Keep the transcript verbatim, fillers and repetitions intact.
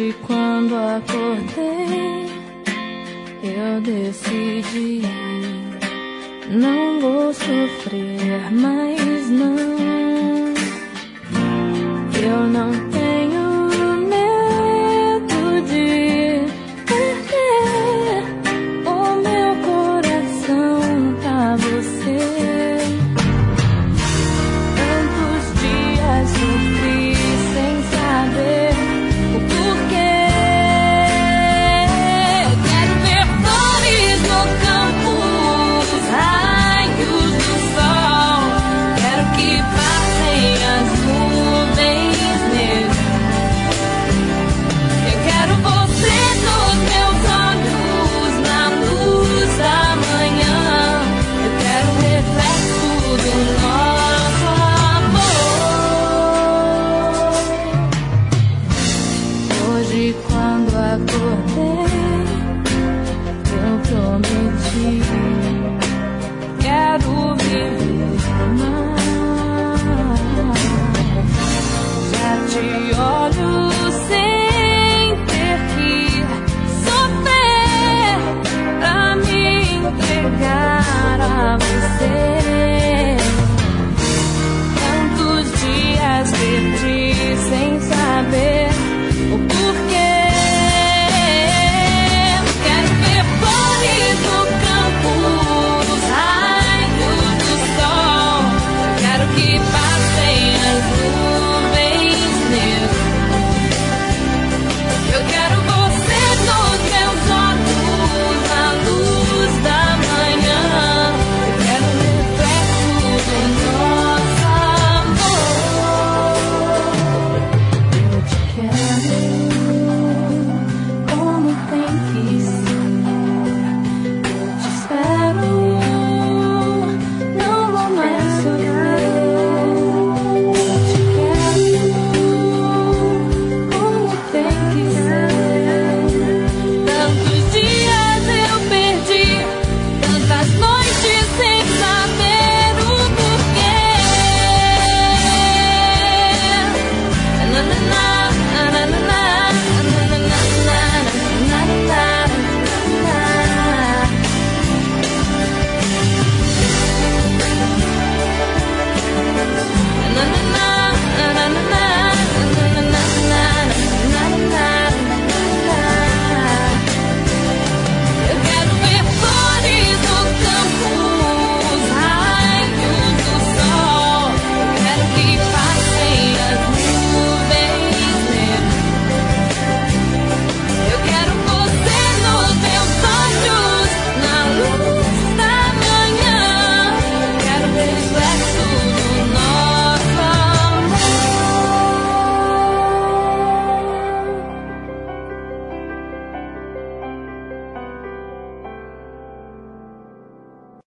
Hoje quando acordei, eu decidi, não vou sofrer mais não. Eu não tenho medo de perder o meu coração pra você. Tantos dias sofri sem saber o porquê. Quero ver flores no campo, os raios do sol. Quero que passem as nuvens mesmo. Eu quero você nos meus olhos, na luz da manhã. Eu quero o reflexo do nosso amor. Hoje quando acordei, eu prometi, quero viver mais. Já te olho